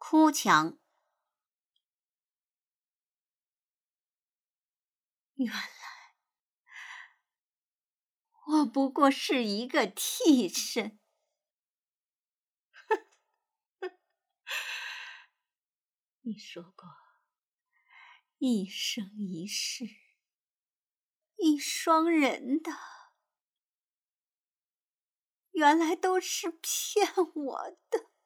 哭腔。原来我不过是一个替身。你说过，一生一世，一双人的，原来都是骗我的。